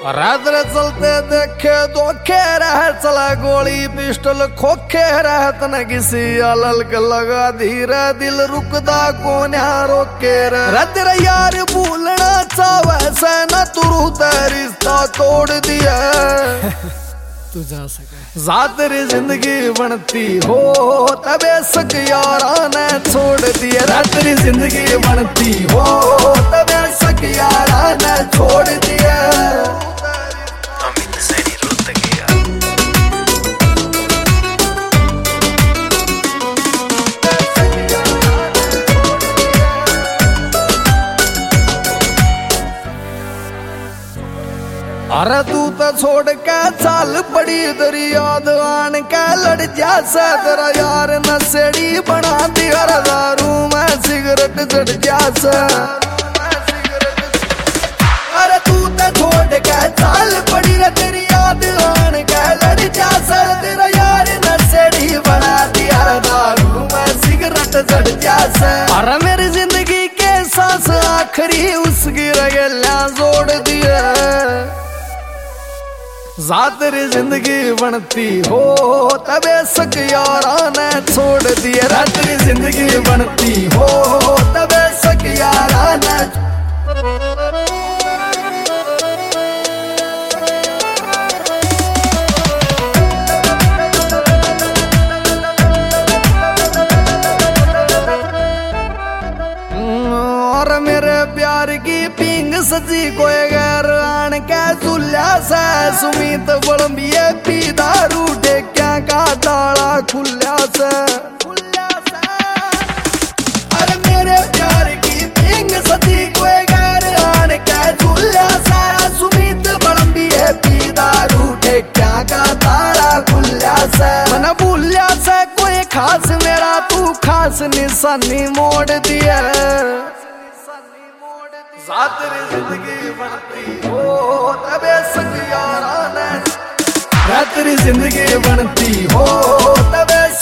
रात रे चलते देखे धोखे रह चला गोली पिस्टल खोखे रह तन किसी अलल के लगा धीरे दिल रुकदा को रोके रत यार भूलना चावे से न तुरु रिश्ता तोड़ दिया तू जा सके जा तेरी जिंदगी बनती हो तबे सक यारा ने छोड़ दिया रात तेरी जिंदगी बनती हो तबे सक यारा ने छोड़ दिया। अरे तू तो छोड़ के चाल पड़ी तेरी याद आन के लड़ जा से तेरा यार नशेड़ी बना दिया दारू में सिगरेट चढ़ जा से। अरे तू तो छोड़ के चाल पड़ी रे तेरी याद आन के लड़ जा से तेरा यार नशेड़ी बना दिया दारू में सिगरेट चढ़ जा से। अरे मेरी जिंदगी के सांस आखिरी उसकी रगेला जोड़ दिया जा तेरी जिंदगी बनती हो तबे सक यारा ने छोड़ दिया रात तेरी जिंदगी बनती हो तबे सक यारा ने। और मेरे प्यार की पिंग सजी कोई गैर आन के झूल्या से सुमित बड़बिए पी दारू ढेक्या का ताला खुल्या से। अरे मेरे प्यार की पिंग सजी कोई गैर आन के झूल्या से सुमित बड़बिए पी दारू ढेक्या का ताला खुल्या से। मन भूल्या से कोई खास मेरा तू खास निशानी मोड़ दिया जा तेरी जिंदगी बनती हो तबे सक यारा ने तेरी जिंदगी बनती हो तबे